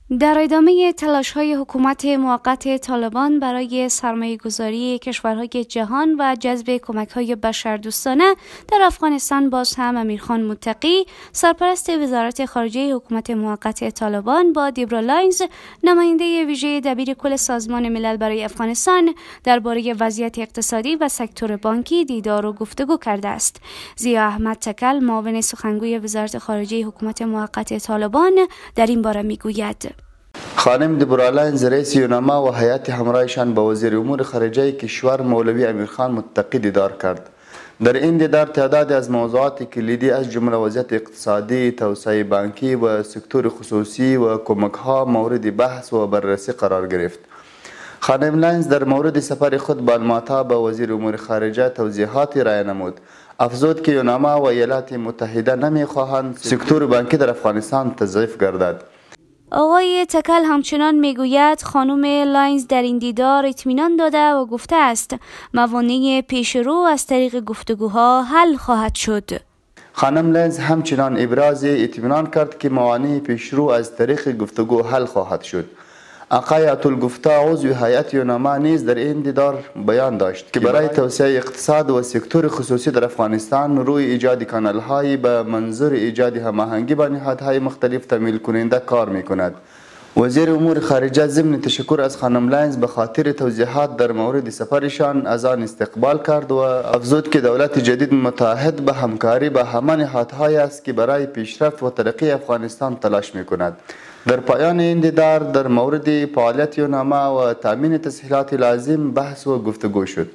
در ادامه تلاش‌های حکومت موقت طالبان برای سرمایه‌گذاری کشورهای جهان و جذب کمک‌های بشردوستانه در افغانستان، باز هم امیرخان متقی، سرپرست وزارت خارجه حکومت موقت طالبان، با دیبرا لاینز، نماینده ویژه دبیر کل سازمان ملل برای افغانستان، درباره وضعیت اقتصادی و سکتور بانکی دیدار و گفتگو کرده است. ضیا احمد تکل، معاون سخنگوی وزارت خارجه حکومت موقت طالبان، در این باره میگوید: خانم دیبرا لاینز، رئیس یونما و هیئت همراهشان با وزیر امور خارجه کشور مولوی امیرخان متقی دیدار کرد. در این دیدار تعدادی از موضوعات کلیدی از جمله وضعیت اقتصادی، توسعه بانکی و سکتور خصوصی و کمک‌ها مورد بحث و بررسی قرار گرفت. خانم لاینز در مورد سفر خود به الماتا به وزیر امور خارجه توضیحاتی ارائه نمود. افزود که یونما و ایالات متحده نمی‌خواهند سکتور بانکی در افغانستان تضعیف گردد. آقای تکل همچنان میگوید خانم لاینز در این دیدار اطمینان داده و گفته است موانع پیشرو از طریق گفتگوها حل خواهد شد. خانم لاینز همچنان ابراز اطمینان کرد که موانع پیشرو از طریق گفتگو حل خواهد شد. آقای عطولگفتا، عضو هیئت یونما، نیز در این دیدار بیان داشت که برای توسعه اقتصاد و سکتور خصوصی در افغانستان روی ایجاد کانال‌های به منظور ایجاد هماهنگی با نهادهای مختلف تمویل کننده کار می‌کند. وزیر امور خارجه ضمن تشکر از خانم لاینز به خاطر توضیحات در مورد سفرشان از آن استقبال کرد و افزود که دولت جدید متعهد به همکاری با همه نهادهای است که برای پیشرفت و ترقی افغانستان تلاش می‌کند. در پایان این دیدار در مورد فعالیت یونما و تامین تسهیلات لازم بحث و گفتگو شد.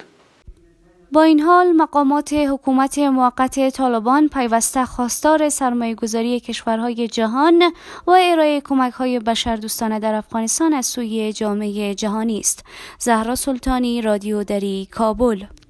با این حال مقامات حکومت موقت طالبان پیوسته خواستار سرمایه‌گذاری کشورهای جهان و ارائه کمک‌های بشردوستانه در افغانستان از سوی جامعه جهانی است. زهرا سلطانی، رادیو دری، کابل.